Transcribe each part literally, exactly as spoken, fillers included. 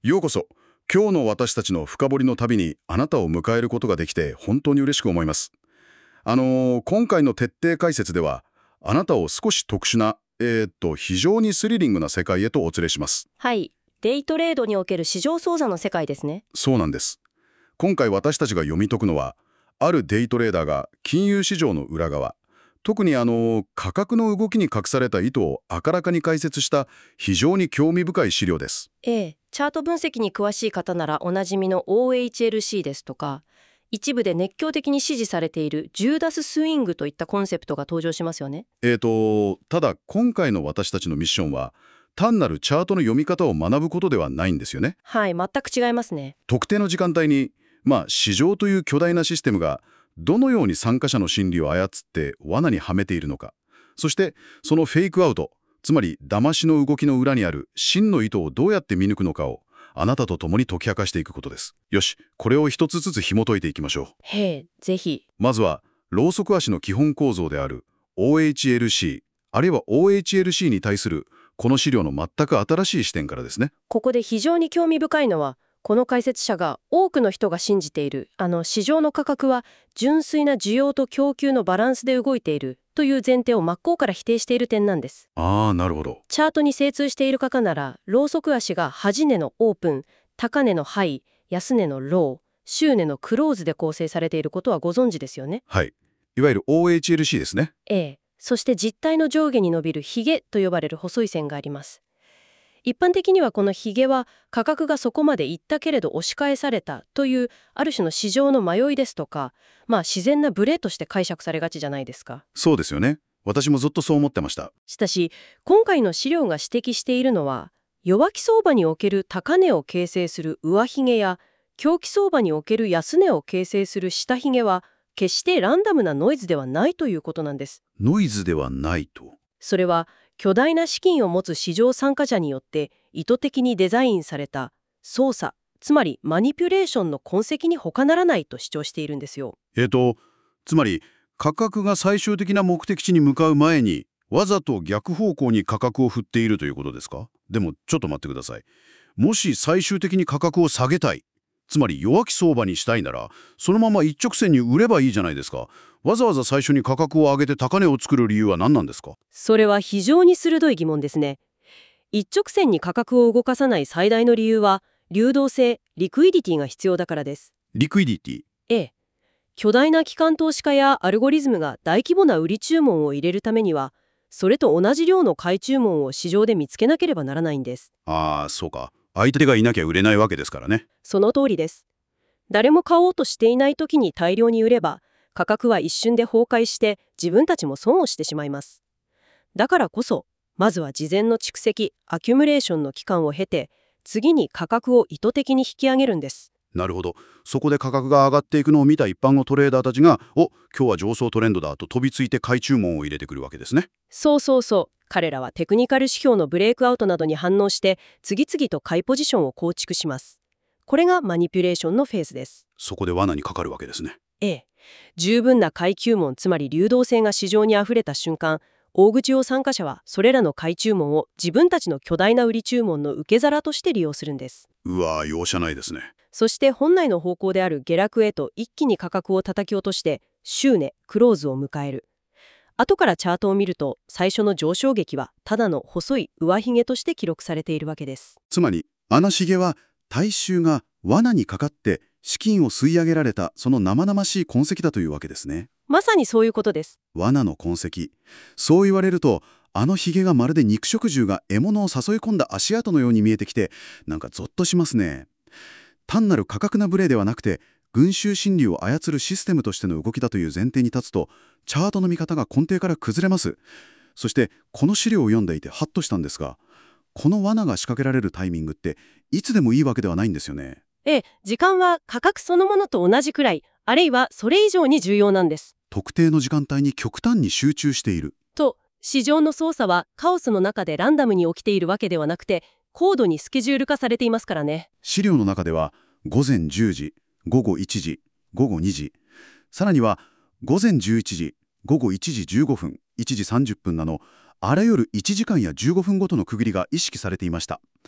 ようこそ。今日の私たちの深掘りの旅にあなたを迎えることができて本当に嬉しく思います。あのー今回の徹底解説では、あなたを少し特殊な、えーっと、非常にスリリングな世界へとお連れします。 はい。デイトレードにおける市場操作の世界ですね。 そうなんです。今回私たちが読み解くのは、あるデイトレーダーが金融市場の裏側、特にあのー価格の動きに隠された意図をあからかに解説した非常に興味深い資料です。 ええ。チャート分析に詳しい方ならおなじみの オーエイチエルシー ですとか、一部で熱狂的に支持されているジューダススイングといったコンセプトが登場しますよね。 えーと、ただ今回の私たちのミッションは、単なるチャートの読み方を学ぶことではないんですよね。 はい、全く違いますね。 特定の時間帯に、まあ市場という巨大なシステムがどのように参加者の心理を操って罠にはめているのか、そしてそのフェイクアウト、つまり騙しの動きの裏にある真の意図をどうやって見抜くのかをあなたと共に解き明かしていくことです。よし、これを一つずつ紐解いていきましょう。 へえ、ぜひ。 まずはローソク足の基本構造である オーエイチエルシー、あるいは オーエイチエルシー に対するこの資料の全く新しい視点からですね。 ここで非常に興味深いのは、この解説者が多くの人が信じている、あの市場の価格は純粋な需要と供給のバランスで動いているという前提を真っ向から否定している点なんです。 ああ、なるほど。 チャートに精通している方なら、ローソク足が端値のオープン、高値のハイ、安値のロー、終値のクローズで構成されていることはご存知ですよね。 はい。いわゆる オーエイチエルシー ですね。 ええ。そして実体の上下に伸びるヒゲと呼ばれる細い線があります。一般的にはこのヒゲは価格がそこまでいったけれど押し返されたというある種の市場の迷いですとか、まあ自然なブレとして解釈されがちじゃないですか。 そうですよね。私もずっとそう思ってました。 しかし今回の資料が指摘しているのは、弱気相場における高値を形成する上髭や強気相場における安値を形成する下髭は決してランダムなノイズではないということなんです。 ノイズではないと。 それは巨大な資金を持つ市場参加者によって意図的にデザインされた操作、つまりマニピュレーションの痕跡に他ならないと主張しているんですよ。 えーと、つまり価格が最終的な目的地に向かう前にわざと逆方向に価格を振っているということですか？でもちょっと待ってください。もし最終的に価格を下げたい、つまり弱気相場にしたいなら、そのまま一直線に売ればいいじゃないですか。わざわざ最初に価格を上げて高値を作る理由は何なんですか？ それは非常に鋭い疑問ですね。一直線に価格を動かさない最大の理由は、流動性、リクイディティが必要だからです。 リクイディティ。 ええ。巨大な機関投資家やアルゴリズムが大規模な売り注文を入れるためには、それと同じ量の買い注文を市場で見つけなければならないんです。 ああ、そうか。相手がいなきゃ売れないわけですからね。 その通りです。誰も買おうとしていない時に大量に売れば、価格は一瞬で崩壊して自分たちも損をしてしまいます。だからこそ、まずは事前の蓄積、アキュムレーションの期間を経て、次に価格を意図的に引き上げるんです。 なるほど。そこで価格が上がっていくのを見た一般のトレーダーたちが、お、今日は上昇トレンドだと飛びついて買い注文を入れてくるわけですね。 そうそうそう。彼らはテクニカル指標のブレイクアウトなどに反応して、次々と買いポジションを構築します。これがマニピュレーションのフェーズです。 そこで罠にかかるわけですね。 ええ。十分な買い注文、つまり流動性が市場にあふれた瞬間、大口用参加者はそれらの買い注文を自分たちの巨大な売り注文の受け皿として利用するんです。 うわー、容赦ないですね。 そして本来の方向である下落へと一気に価格を叩き落として終値、クローズを迎える。後からチャートを見ると最初の上昇劇はただの細い上髭として記録されているわけです。 つまり、穴茂は大衆が罠にかかって資金を吸い上げられたその生々しい痕跡だというわけですね。 まさにそういうことです。 罠の痕跡。そう言われると、あのヒゲがまるで肉食獣が獲物を誘い込んだ足跡のように見えてきて、なんかゾッとしますね。単なる価格なブレではなくて、群衆心理を操るシステムとしての動きだという前提に立つと、チャートの見方が根底から崩れます。そして、この資料を読んでいてハッとしたんですが、この罠が仕掛けられるタイミングって、いつでもいいわけではないんですよね。 ええ、時間は価格そのものと同じくらい、あるいはそれ以上に重要なんです。 特定の時間帯に極端に集中している。 と、市場の操作はカオスの中でランダムに起きているわけではなくて、高度にスケジュール化されていますからね。 資料の中では、ごぜんじゅうじ、ごごいちじ、ごごにじ、さらにはごぜんじゅういちじ、ごごいちじじゅうごふん、いちじさんじゅっぷんなど、あらゆるいちじかんやじゅうごふんごとの区切りが意識されていました。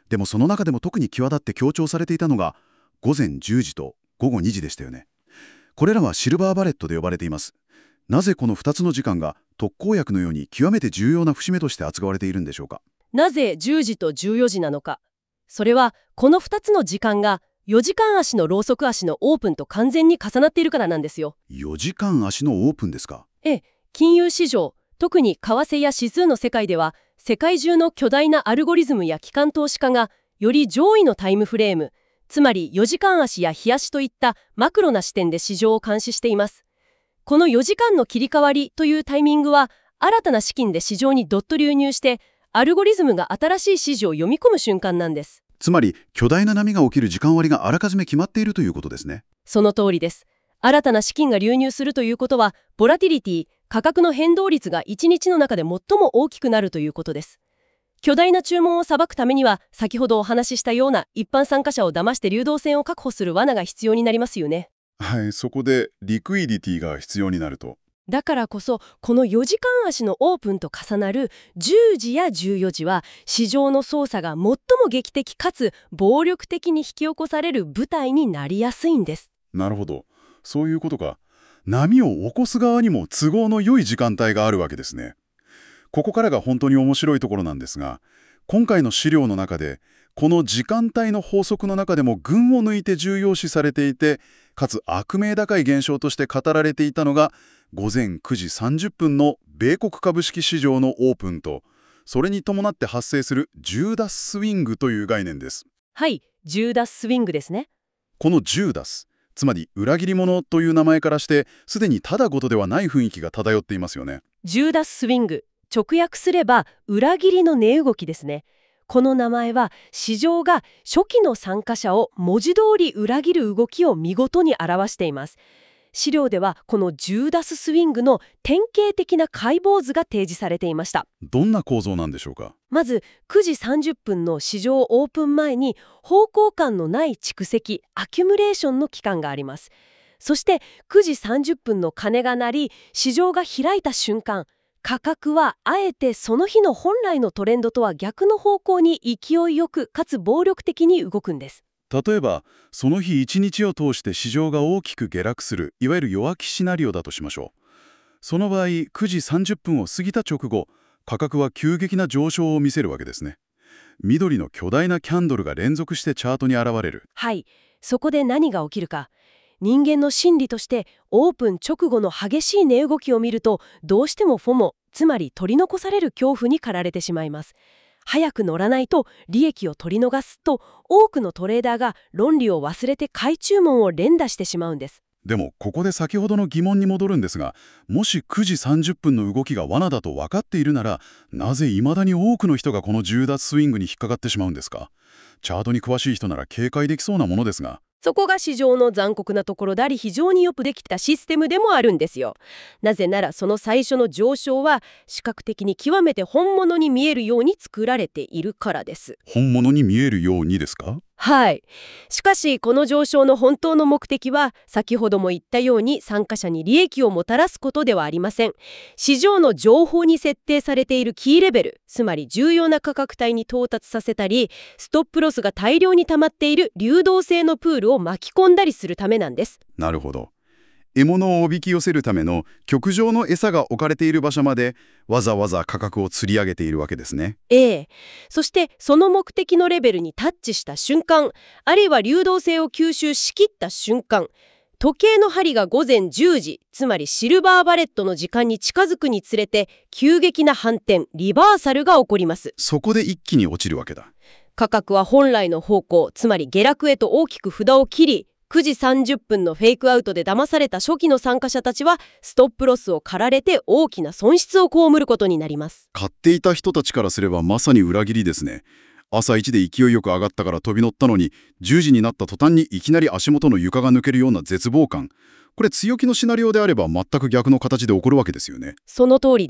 でもその中でも特に際立って強調されていたのがごぜんじゅうじとごごにじでしたよね。これらはシルバーバレットで呼ばれています。なぜこのふたつの時間が特効薬のように極めて重要な節目として扱われているんでしょうか。 なぜじゅうじとじゅうよじなのか。それはこのふたつの時間がよじかん足のローソク足のオープンと完全に重なっているからなんですよ。 よじかん足のオープンですか。 ええ、金融市場、特に為替や指数の世界では、世界中の巨大なアルゴリズムや機関投資家が、より上位のタイムフレーム、つまりよじかん足や日足といったマクロな視点で市場を監視しています。このよじかんの切り替わりというタイミングは、新たな資金で市場にどっと流入して、アルゴリズムが新しい指示を読み込む瞬間なんです。 つまり巨大な波が起きる時間割があらかじめ決まっているということですね。 その通りです。新たな資金が流入するということは、ボラティリティ、価格の変動率がいちにちの中で最も大きくなるということです。巨大な注文を裁くためには、先ほどお話ししたような一般参加者を騙して流動性を確保する罠が必要になりますよね。 はい、そこでリクイディティが必要になると。 だからこそ、このよじかん足のオープンと重なるじゅうじやじゅうよじは、市場の操作が最も劇的かつ暴力的に引き起こされる舞台になりやすいんです。 なるほど。そういうことか。波を起こす側にも都合の良い時間帯があるわけですね。ここからが本当に面白いところなんですが、今回の資料の中で、この時間帯の法則の中でも群を抜いて重要視されていて、かつ悪名高い現象として語られていたのが、ごぜんくじさんじゅっぷんの米国株式市場のオープンと、それに伴って発生するジューダススイングという概念です。 はい、ジューダススイングですね。 このジューダス、つまり裏切り者という名前からして、すでにただごとではない雰囲気が漂っていますよね。 ジューダススイング、直訳すれば裏切りの値動きですね。この名前は市場が初期の参加者を文字通り裏切る動きを見事に表しています。資料ではこのジューダススイングの典型的な解剖図が提示されていました。 どんな構造なんでしょうか。 まずくじさんじゅっぷんの市場オープン前に方向感のない蓄積、アキュムレーションの期間があります。そしてくじさんじゅっぷんの鐘が鳴り、市場が開いた瞬間、価格はあえてその日の本来のトレンドとは逆の方向に勢いよくかつ暴力的に動くんです。 例えば、その日一日を通して市場が大きく下落する、いわゆる弱気シナリオだとしましょう。その場合、くじさんじゅっぷんを過ぎた直後、価格は急激な上昇を見せるわけですね。緑の巨大なキャンドルが連続してチャートに現れる。 はい、そこで何が起きるか。人間の心理としてオープン直後の激しい値動きを見ると、どうしてもフォモ、つまり取り残される恐怖に駆られてしまいます。早く乗らないと利益を取り逃すと、多くのトレーダーが論理を忘れて買い注文を連打してしまうんです。 でもここで先ほどの疑問に戻るんですが、もしくじさんじゅっぷんの動きが罠だと分かっているなら、なぜ未だに多くの人がこのジューダススイングに引っかかってしまうんですか。チャートに詳しい人なら警戒できそうなものですが。 そこが市場の残酷なところであり、非常によくできたシステムでもあるんですよ。なぜならその最初の上昇は視覚的に極めて本物に見えるように作られているからです。 本物に見えるようにですか？ はい。しかしこの上昇の本当の目的は、先ほども言ったように参加者に利益をもたらすことではありません。市場の情報に設定されているキーレベル、つまり重要な価格帯に到達させたり、ストップロスが大量に溜まっている流動性のプールを巻き込んだりするためなんです。 なるほど。獲物をおびき寄せるための極上の餌が置かれている場所までわざわざ価格を釣り上げているわけですね。 ええ。そしてその目的のレベルにタッチした瞬間、あるいは流動性を吸収しきった瞬間、時計の針がごぜんじゅうじ、つまりシルバーバレットの時間に近づくにつれて、急激な反転、リバーサルが起こります。 そこで一気に落ちるわけだ。 価格は本来の方向、つまり下落へと大きく札を切り、くじさんじゅっぷんのフェイクアウトで騙された初期の参加者たちはストップロスを狩られて大きな損失を被ることになります。 買っていた人たちからすればまさに裏切りですね。朝一で勢いよく上がったから飛び乗ったのに、じゅうじになった途端にいきなり足元の床が抜けるような絶望感。これ強気のシナリオであれば全く逆の形で起こるわけですよね。 その通りです。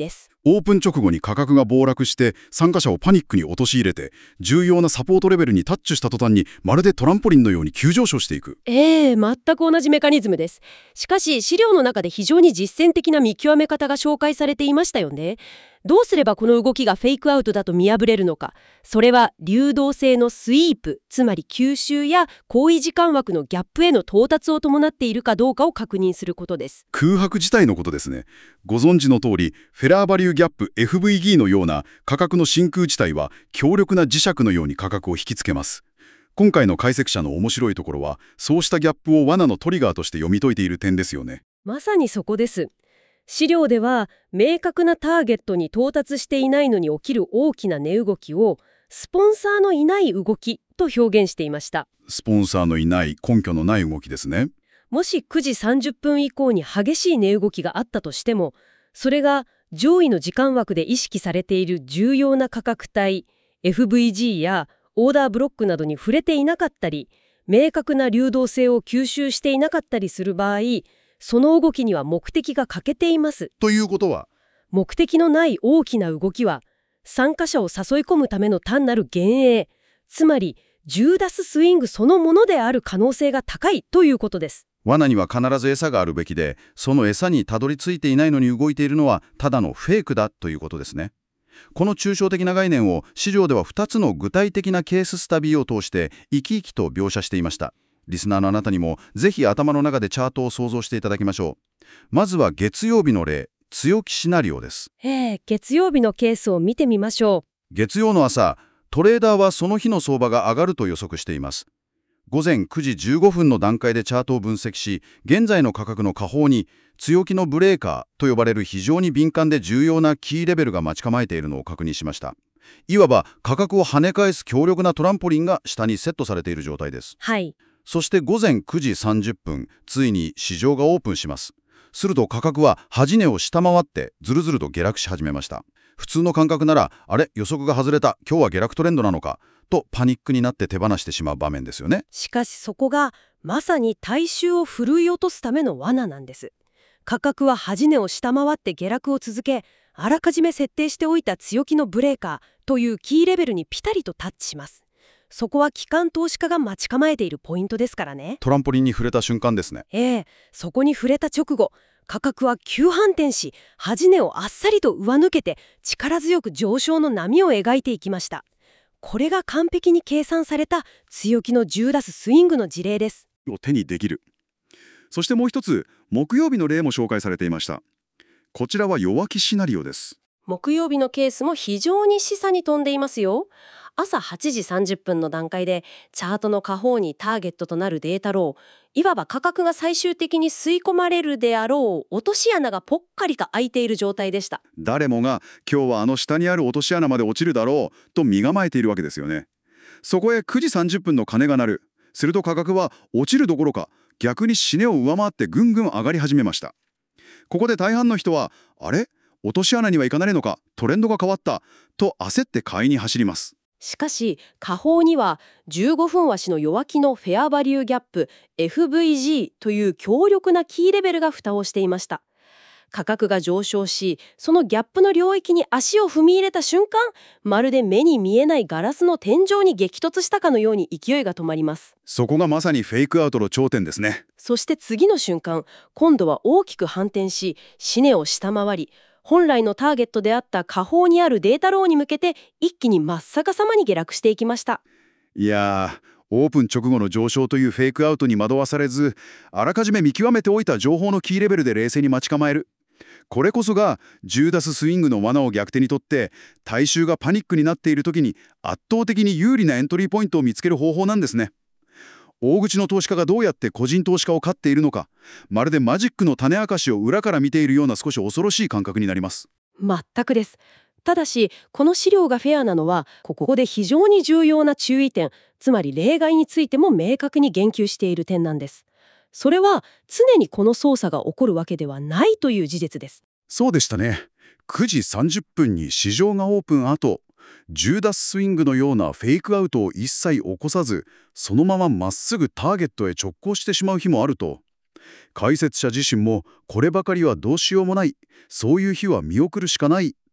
オープン直後に価格が暴落して参加者をパニックに陥れて、重要なサポートレベルにタッチした途端にまるでトランポリンのように急上昇していく。 ええ、全く同じメカニズムです。しかし資料の中で非常に実践的な見極め方が紹介されていましたよね。どうすればこの動きがフェイクアウトだと見破れるのか。それは流動性のスイープ、つまり吸収や行為時間枠のギャップへの到達を伴っているかどうかを確認することです。 空白自体のことですね。ご存知の通り、フェラーバリューギャップ エフブイジー のような価格の真空地帯は強力な磁石のように価格を引きつけます。今回の解析者の面白いところは、そうしたギャップを罠のトリガーとして読み解いている点ですよね。 まさにそこです。資料では明確なターゲットに到達していないのに起きる大きな値動きをスポンサーのいない動きと表現していました。 スポンサーのいない根拠のない動きですね。 もしくじさんじゅっぷん以降に激しい値動きがあったとしても、それが上位の時間枠で意識されている重要な価格帯 エフブイジー やオーダーブロックなどに触れていなかったり、明確な流動性を吸収していなかったりする場合、その動きには目的が欠けています。 ということは、 目的のない大きな動きは参加者を誘い込むための単なる幻影、つまりジューダススイングそのものである可能性が高いということです。 罠には必ず餌があるべきで、その餌にたどり着いていないのに動いているのはただのフェイクだということですね。この抽象的な概念を資料ではふたつの具体的なケーススタディを通して生き生きと描写していました。リスナーのあなたにもぜひ頭の中でチャートを想像していただきましょう。まずは月曜日の例、強気シナリオです。 ええ、月曜日のケースを見てみましょう。 月曜の朝、トレーダーはその日の相場が上がると予測しています。午前くじじゅうごふんの段階でチャートを分析し、現在の価格の下方に強気のブレーカーと呼ばれる非常に敏感で重要なキーレベルが待ち構えているのを確認しました。いわば価格を跳ね返す強力なトランポリンが下にセットされている状態です。 はい。 そして午前くじさんじゅっぷん、ついに市場がオープンします。すると価格は端値を下回ってずるずると下落し始めました。普通の感覚なら、あれ、予測が外れた、今日は下落トレンドなのかとパニックになって手放してしまう場面ですよね。 しかしそこがまさに大衆をふるい落とすための罠なんです。価格は端値を下回って下落を続け、あらかじめ設定しておいた強気のブレーカーというキーレベルにピタリとタッチします。そこは機関投資家が待ち構えているポイントですからね。 トランポリンに触れた瞬間ですね。 ええ、そこに触れた直後、価格は急反転し、端値をあっさりと上抜けて力強く上昇の波を描いていきました。これが完璧に計算された強気のじゅうダススイングの事例です。 を手にできる。そしてもう一つ、木曜日の例も紹介されていました。こちらは弱気シナリオです。 木曜日のケースも非常に示唆に富んでいますよ。朝はちじさんじゅっぷんの段階でチャートの下方にターゲットとなるデータロー、いわば価格が最終的に吸い込まれるであろう落とし穴がぽっかりと開いている状態でした。 誰もが今日はあの下にある落とし穴まで落ちるだろうと身構えているわけですよね。そこへくじさんじゅっぷんの鐘が鳴る。すると価格は落ちるどころか逆に死値を上回ってぐんぐん上がり始めました。ここで大半の人は、あれ、落とし穴にはいかないのか、トレンドが変わったと焦って買いに走ります。 しかし下方にはじゅうごふん足の弱気のフェアバリューギャップ エフブイジー という強力なキーレベルが蓋をしていました。価格が上昇し、そのギャップの領域に足を踏み入れた瞬間、まるで目に見えないガラスの天井に激突したかのように勢いが止まります。 そこがまさにフェイクアウトの頂点ですね。 そして次の瞬間、今度は大きく反転し、シネを下回り、本来のターゲットであった下方にあるデータローに向けて一気に真っ逆さまに下落していきました。 いやー、オープン直後の上昇というフェイクアウトに惑わされず、あらかじめ見極めておいた情報のキーレベルで冷静に待ち構える。これこそがジューダススイングの罠を逆手にとって、大衆がパニックになっている時に圧倒的に有利なエントリーポイントを見つける方法なんですね。大口の投資家がどうやって個人投資家を飼っているのか、まるでマジックの種明かしを裏から見ているような少し恐ろしい感覚になります。 全くです。ただしこの資料がフェアなのは、ここで非常に重要な注意点、つまり例外についても明確に言及している点なんです。それは常にこの操作が起こるわけではないという事実です。 そうでしたね。くじさんじゅっぷんに市場がオープン後、ジューダススイングのようなフェイクアウトを一切起こさず、そのまままっすぐターゲットへ直行してしまう日もあると。解説者自身もこればかりはどうしようもない、そういう日は見送るしかない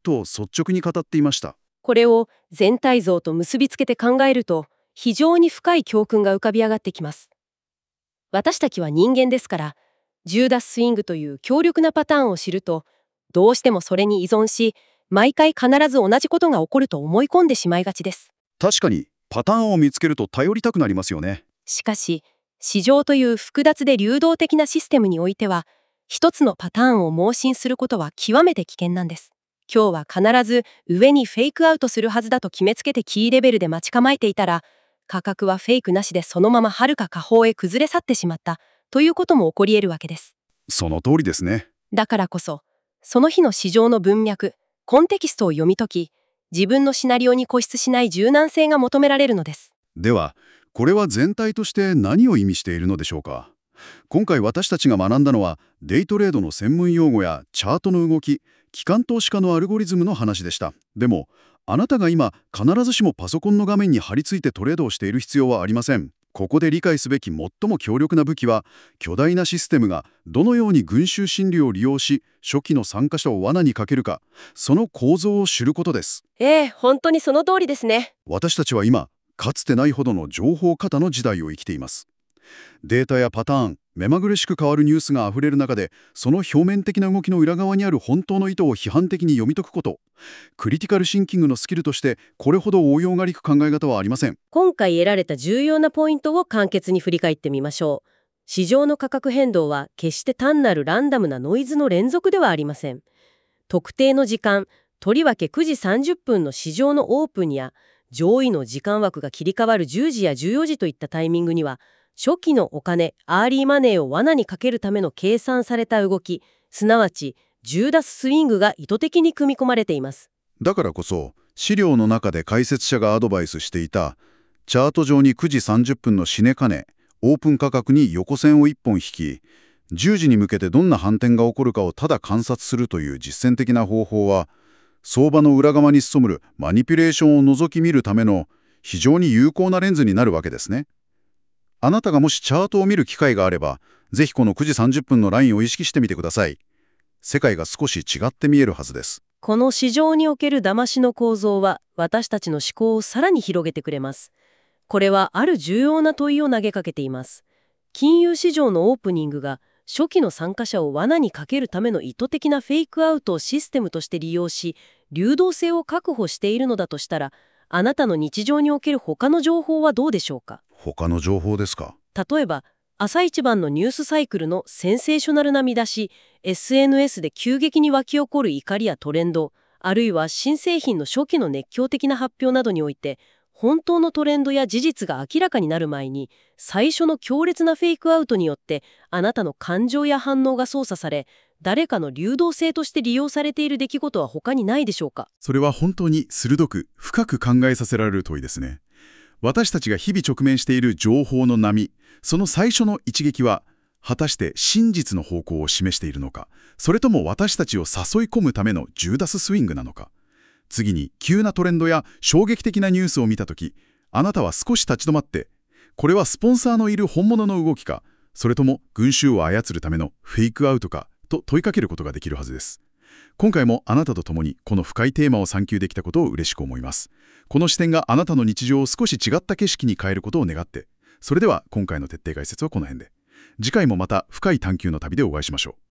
と率直に語っていました。 これを全体像と結びつけて考えると、非常に深い教訓が浮かび上がってきます。私たちは人間ですから、ジューダススイングという強力なパターンを知ると、どうしてもそれに依存し、毎回必ず同じことが起こると思い込んでしまいがちです。 確かに、パターンを見つけると頼りたくなりますよね。 しかし、市場という複雑で流動的なシステムにおいては、一つのパターンを盲信することは極めて危険なんです。今日は必ず上にフェイクアウトするはずだと決めつけてキーレベルで待ち構えていたら、価格はフェイクなしでそのまま遥か下方へ崩れ去ってしまったということも起こり得るわけです。 その通りですね。 だからこそ、その日の市場の文脈、コンテキストを読み解き、自分のシナリオに固執しない柔軟性が求められるのです。 では、これは全体として何を意味しているのでしょうか。今回私たちが学んだのは、デイトレードの専門用語やチャートの動き、機関投資家のアルゴリズムの話でした。でも、あなたが今、必ずしもパソコンの画面に張り付いてトレードをしている必要はありません。ここで理解すべき最も強力な武器は、巨大なシステムがどのように群衆心理を利用し、初期の参加者を罠にかけるか、その構造を知ることです。 ええ、本当にその通りですね。 私たちは今、かつてないほどの情報過多の時代を生きています。データやパターン、目まぐるしく変わるニュースがあふれる中で、その表面的な動きの裏側にある本当の意図を批判的に読み解くこと、クリティカルシンキングのスキルとしてこれほど応用が利く考え方はありません。 今回得られた重要なポイントを簡潔に振り返ってみましょう。市場の価格変動は決して単なるランダムなノイズの連続ではありません。特定の時間、とりわけくじさんじゅっぷんの市場のオープンや上位の時間枠が切り替わるじゅうじやじゅうよじといったタイミングには、初期のお金、アーリーマネーを罠にかけるための計算された動き、すなわちジューダススイングが意図的に組み込まれています。 だからこそ、資料の中で解説者がアドバイスしていた、チャート上にくじさんじゅっぷんの締め金、オープン価格に横線をいっぽん引き、じゅうじに向けてどんな反転が起こるかをただ観察するという実践的な方法は、相場の裏側に潜むるマニピュレーションを覗き見るための非常に有効なレンズになるわけですね。あなたがもしチャートを見る機会があれば、ぜひこのくじさんじゅっぷんのラインを意識してみてください。世界が少し違って見えるはずです。 この市場における騙しの構造は、私たちの思考をさらに広げてくれます。これはある重要な問いを投げかけています。金融市場のオープニングが初期の参加者を罠にかけるための意図的なフェイクアウトをシステムとして利用し、流動性を確保しているのだとしたら、あなたの日常における他の情報はどうでしょうか。 他の情報ですか。 例えば、朝一番のニュースサイクルのセンセーショナルな見出し、エスエヌエス で急激に湧き起こる怒りやトレンド、あるいは新製品の初期の熱狂的な発表などにおいて、本当のトレンドや事実が明らかになる前に、最初の強烈なフェイクアウトによってあなたの感情や反応が操作され、誰かの流動性として利用されている出来事は他にないでしょうか。 それは本当に鋭く深く考えさせられる問いですね。私たちが日々直面している情報の波、その最初の一撃は果たして真実の方向を示しているのか、それとも私たちを誘い込むためのジューダススイングなのか。次に急なトレンドや衝撃的なニュースを見たとき、あなたは少し立ち止まって、これはスポンサーのいる本物の動きか、それとも群衆を操るためのフェイクアウトかと問いかけることができるはずです。今回もあなたと共にこの深いテーマを探求できたことを嬉しく思います。この視点があなたの日常を少し違った景色に変えることを願って、それでは今回の徹底解説はこの辺で。次回もまた深い探求の旅でお会いしましょう。